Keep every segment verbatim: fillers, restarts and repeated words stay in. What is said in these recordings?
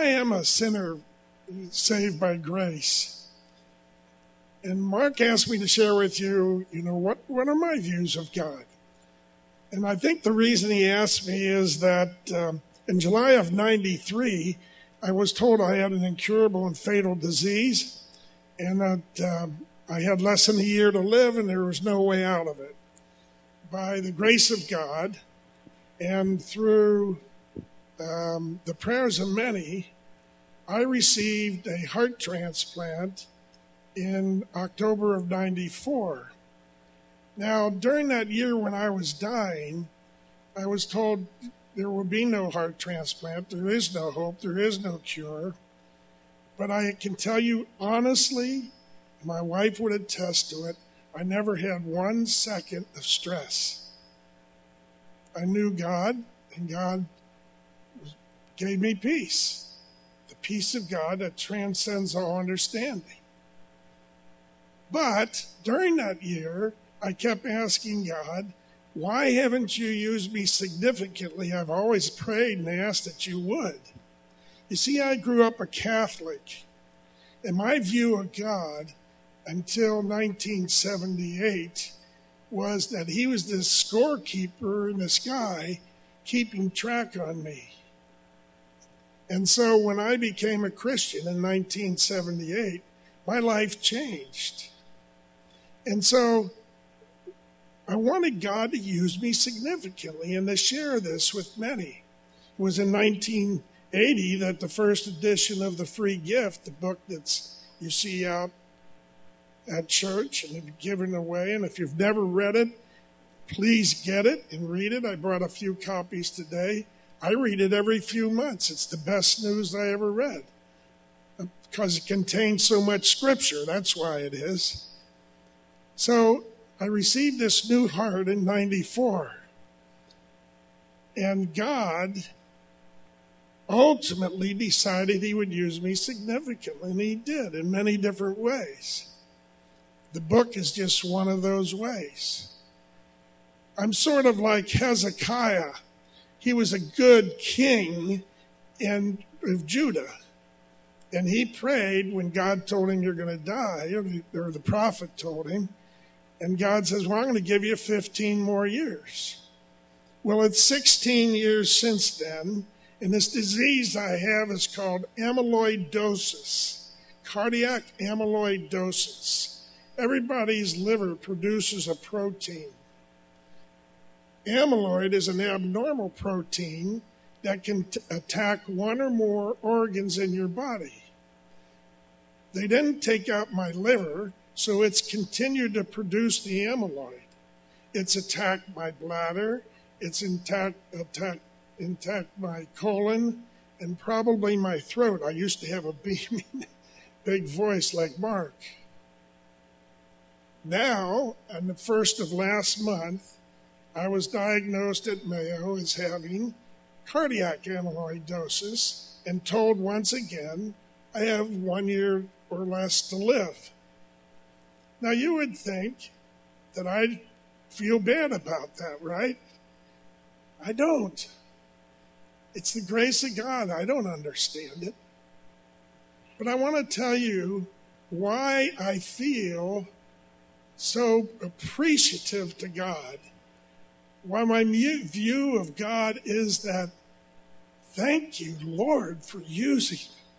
I am a sinner saved by grace. And Mark asked me to share with you, you know, what, what are my views of God? And I think the reason he asked me is that um, in July of ninety-three, I was told I had an incurable and fatal disease, and that um, I had less than a year to live, and there was no way out of it. By the grace of God, and through um, the prayers of many, I received a heart transplant in October of ninety-four. Now, during that year when I was dying, I was told there will be no heart transplant, there is no hope, there is no cure. But I can tell you honestly, my wife would attest to it, I never had one second of stress. I knew God, and God gave me peace, the peace of God that transcends all understanding. But during that year, I kept asking God, why haven't you used me significantly? I've always prayed and asked that you would. You see, I grew up a Catholic, and my view of God until nineteen seventy-eight was that he was this scorekeeper in the sky keeping track on me. And so when I became a Christian in nineteen seventy-eight, my life changed. And so I wanted God to use me significantly and to share this with many. It was in nineteen eighty that the first edition of The Free Gift, the book that's you see out at church and it's given away, and if you've never read it, please get it and read it. I brought a few copies today. I read it every few months. It's the best news I ever read because it contains so much scripture. That's why it is. So I received this new heart in ninety-four. And God ultimately decided he would use me significantly, and he did in many different ways. The book is just one of those ways. I'm sort of like Hezekiah. He was a good king in, of Judah. And he prayed when God told him you're going to die, or the prophet told him. And God says, well, I'm going to give you fifteen more years. Well, it's sixteen years since then, and this disease I have is called amyloidosis, cardiac amyloidosis. Everybody's liver produces a protein. Amyloid is an abnormal protein that can t- attack one or more organs in your body. They didn't take out my liver, so it's continued to produce the amyloid. It's attacked my bladder, it's intact, attack, intact my colon, and probably my throat. I used to have a beaming, big voice like Mark. Now, on the first of last month, I was diagnosed at Mayo as having cardiac amyloidosis and told once again I have one year or less to live. Now, you would think that I'd feel bad about that, right? I don't. It's the grace of God. I don't understand it. But I want to tell you why I feel so appreciative to God. Why my view of God is that, thank you, Lord, for using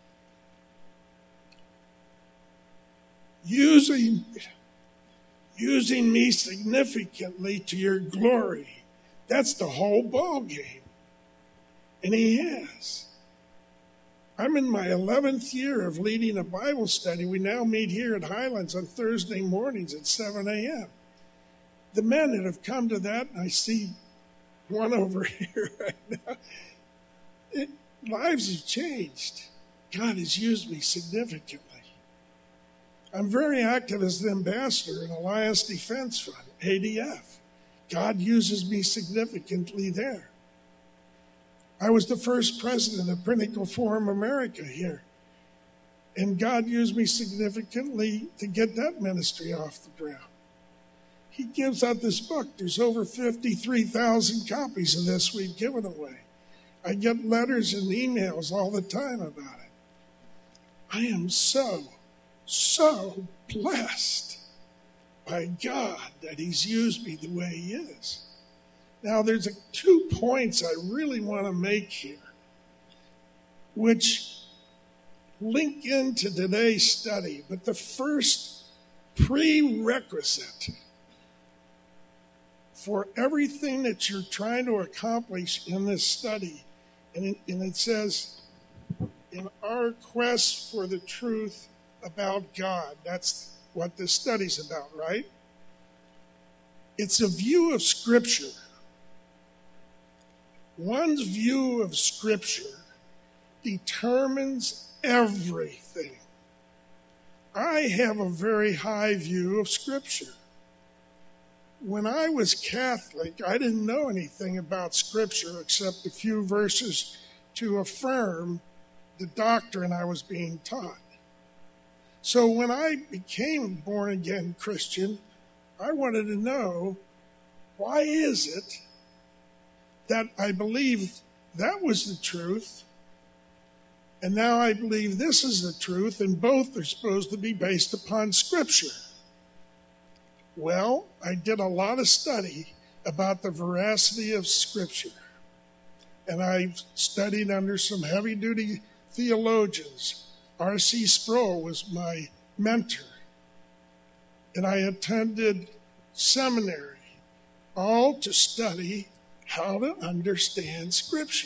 using using me significantly to your glory. That's the whole ball game. And he has. I'm in my eleventh year of leading a Bible study. We now meet here at Highlands on Thursday mornings at seven a.m. The men that have come to that, and I see one over here right now, it, lives have changed. God has used me significantly. I'm very active as an ambassador in Alliance Defense Fund, A D F. God uses me significantly there. I was the first president of Pinnacle Forum America here. And God used me significantly to get that ministry off the ground. He gives out this book. There's over fifty-three thousand copies of this we've given away. I get letters and emails all the time about it. I am so, so blessed by God that he's used me the way he is. Now, there's a, two points I really want to make here, which link into today's study. But the first prerequisite for everything that you're trying to accomplish in this study, and it, and it says, in our quest for the truth about God, that's what this study's about, right? It's a view of Scripture. One's view of Scripture determines everything. I have a very high view of Scripture. When I was Catholic, I didn't know anything about Scripture except a few verses to affirm the doctrine I was being taught. So when I became a born-again Christian, I wanted to know, why is it that I believe that was the truth, and now I believe this is the truth, and both are supposed to be based upon Scripture? Well, I did a lot of study about the veracity of Scripture, and I studied under some heavy-duty theologians. R C Sproul was my mentor, and I attended seminary, all to study how to understand Scripture.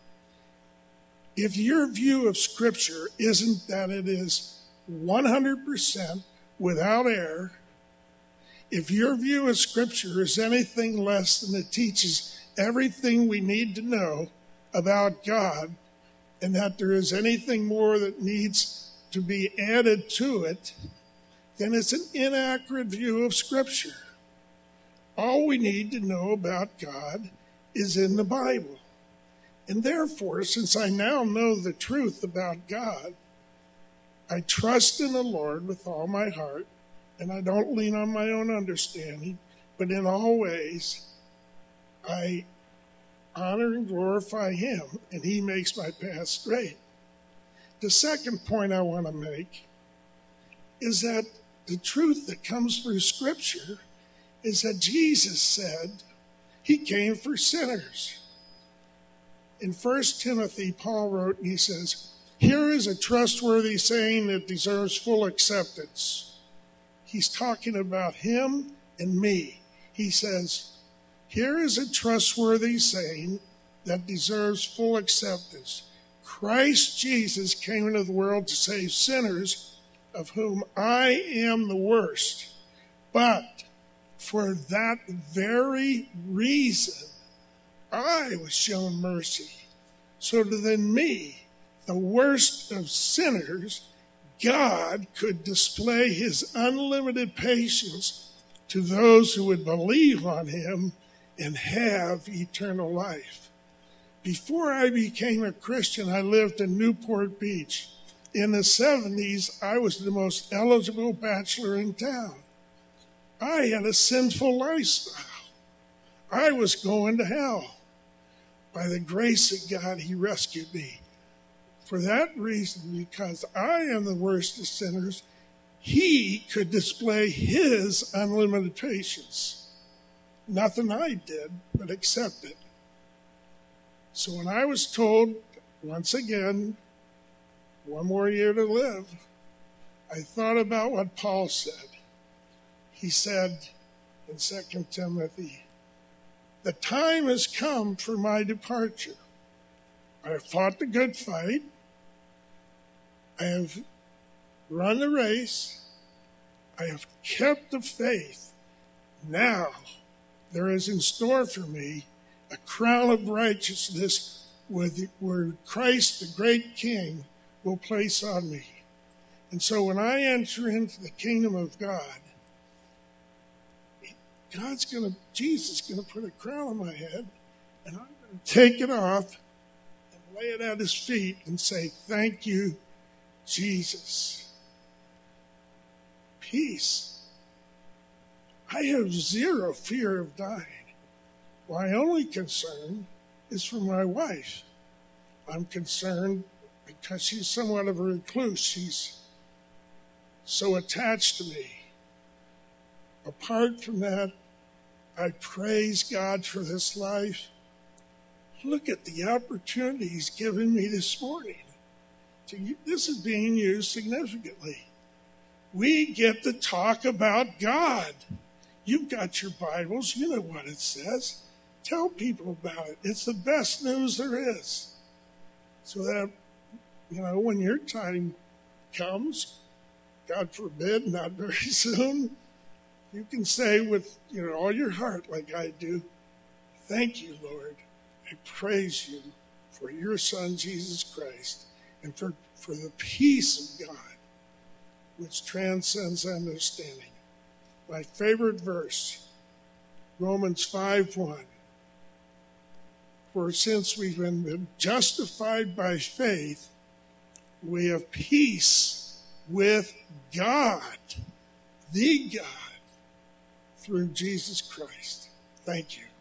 If your view of Scripture isn't that it is one hundred percent without error, if your view of Scripture is anything less than it teaches everything we need to know about God, and that there is anything more that needs to be added to it, then it's an inaccurate view of Scripture. All we need to know about God is in the Bible. And therefore, since I now know the truth about God, I trust in the Lord with all my heart, and I don't lean on my own understanding, but in all ways, I honor and glorify him, and he makes my path straight. The second point I want to make is that the truth that comes through Scripture is that Jesus said he came for sinners. In First Timothy, Paul wrote, and he says, here is a trustworthy saying that deserves full acceptance. He's talking about him and me. He says, here is a trustworthy saying that deserves full acceptance. Christ Jesus came into the world to save sinners, of whom I am the worst. But for that very reason, I was shown mercy, so that in me, the worst of sinners, God could display his unlimited patience to those who would believe on him and have eternal life. Before I became a Christian, I lived in Newport Beach. In the seventies, I was the most eligible bachelor in town. I had a sinful lifestyle. I was going to hell. By the grace of God, he rescued me. For that reason, because I am the worst of sinners, he could display his unlimited patience. Nothing I did, but accept it. So when I was told, once again, one more year to live, I thought about what Paul said. He said in Second Timothy, the time has come for my departure. I have fought the good fight. I have run the race. I have kept the faith. Now there is in store for me a crown of righteousness with, where Christ, the great King, will place on me. And so when I enter into the kingdom of God, God's going to, Jesus is going to put a crown on my head, and I'm going to take it off and lay it at his feet and say, thank you, Jesus. Peace. I have zero fear of dying. My only concern is for my wife. I'm concerned because she's somewhat of a recluse. She's so attached to me. Apart from that, I praise God for this life. Look at the opportunity He's given me this morning. This is being used significantly. We get to talk about God. You've got your Bibles. You know what it says. Tell people about it. It's the best news there is. So that, you know, when your time comes, God forbid, not very soon, you can say with, you know, all your heart like I do, thank you, Lord. I praise you for your Son, Jesus Christ, and for, for the peace of God, which transcends understanding. My favorite verse, Romans five one. For since we've been justified by faith, we have peace with God, the God, through Jesus Christ. Thank you.